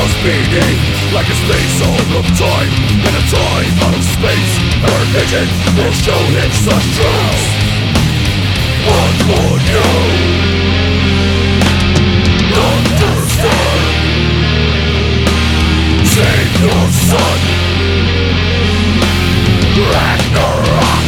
speeding like a space out of time and a time out of space. Her vision will show him such truths. What would you understand? Save your son. Ragnarok.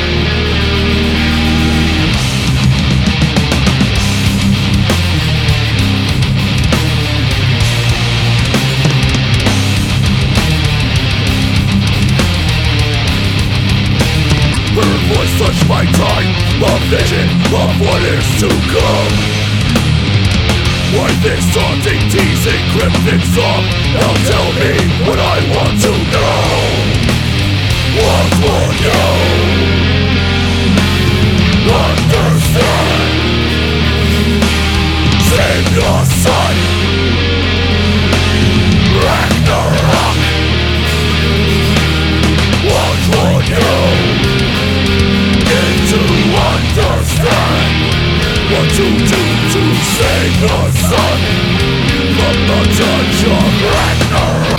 Her voice touched my time, a vision of what is to come. Why this taunting, teasing, cryptic song? Now tell me what I want to know. What would you understand? Save your son. Ragnarok. What would you to understand? What to do to save your son from the touch of Ragnarok?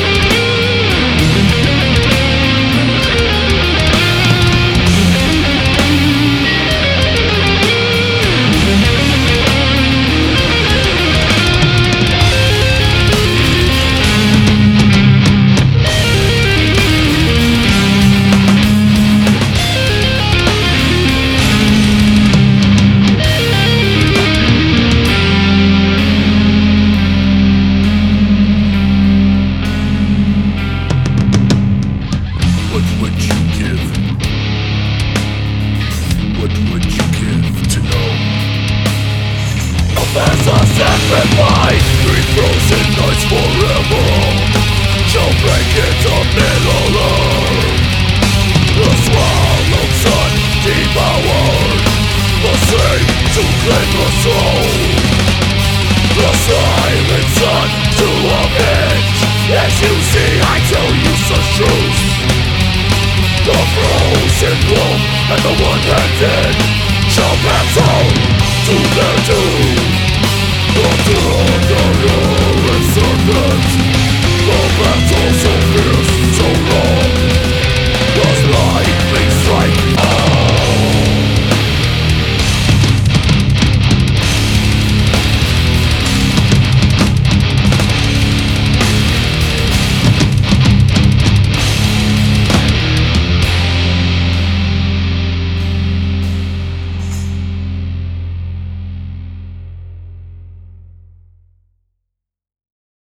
As a sacrifice, 3 frozen nights forever shall break into middle earth. The swallowed sun devoured, the same to claim the soul. The silent sun to avenge. As you see, I tell you such truths. The frozen wolf and the one-handed shall pass on to their doom. The throne of your servants